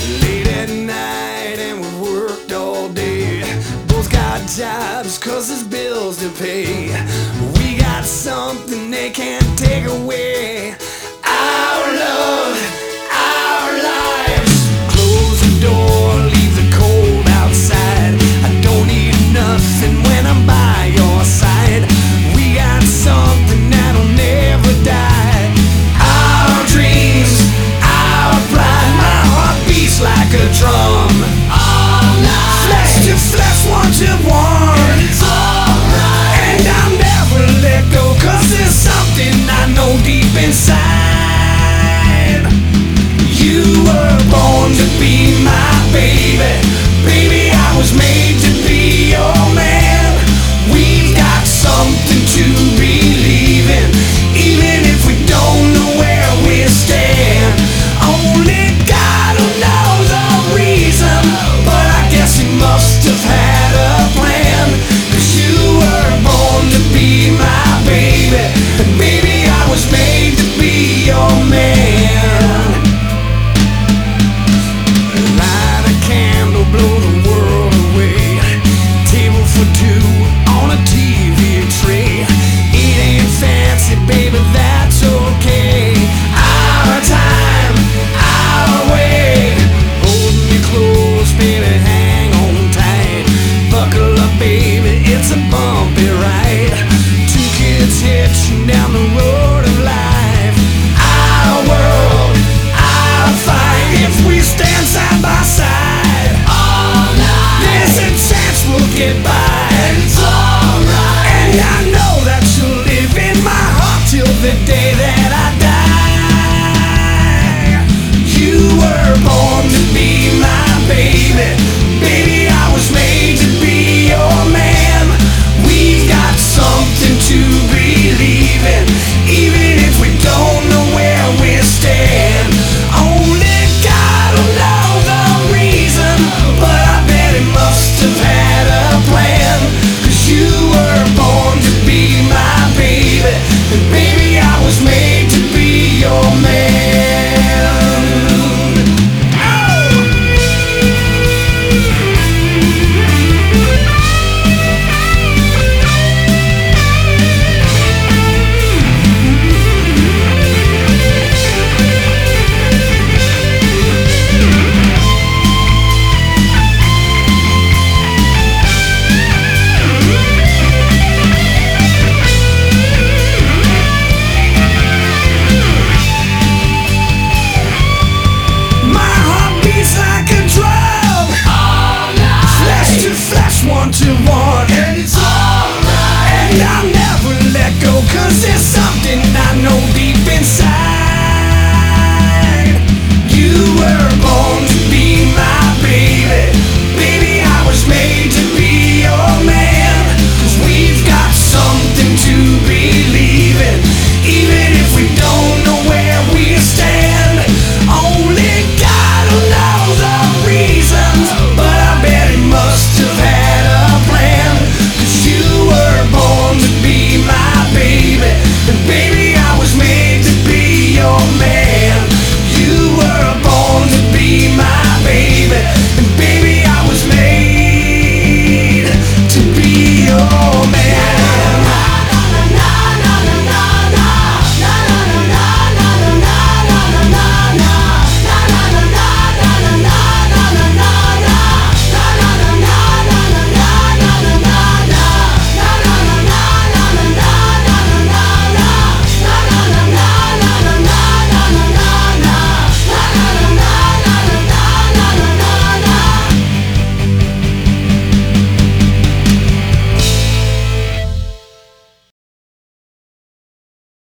Late at night and we worked all day. Both got jobs cause there's bills to pay. We got something they can't take away. Our love, our lives. Close the door, leave the cold outside. I don't need nothing when I'm by your side. We got something that'll never die. Our dreams, our pride. My heart beats like a drum. All night. Flesh to flesh, one to one. It's alright. And I'll never let go, cause there's something I know deep inside. You were born to be my baby. Baby, I was made to be your man. We've got something to believe in, even if we don't know where we stand. Only God who knows the reason, but I guess he must have had a plan. Cause you were born to be my baby, and baby, I was made to be your man. Light a candle, blow the world away. Table for two on a TV tray. It ain't fancy, baby, that's okay. Our time, our way. Hold me close, baby, hang on tight. Buckle up, baby, it's a bumpy ride. Two kids hitching down the road of life. Our world, our fight. If we stand side by side, all night, there's a chance we'll get by.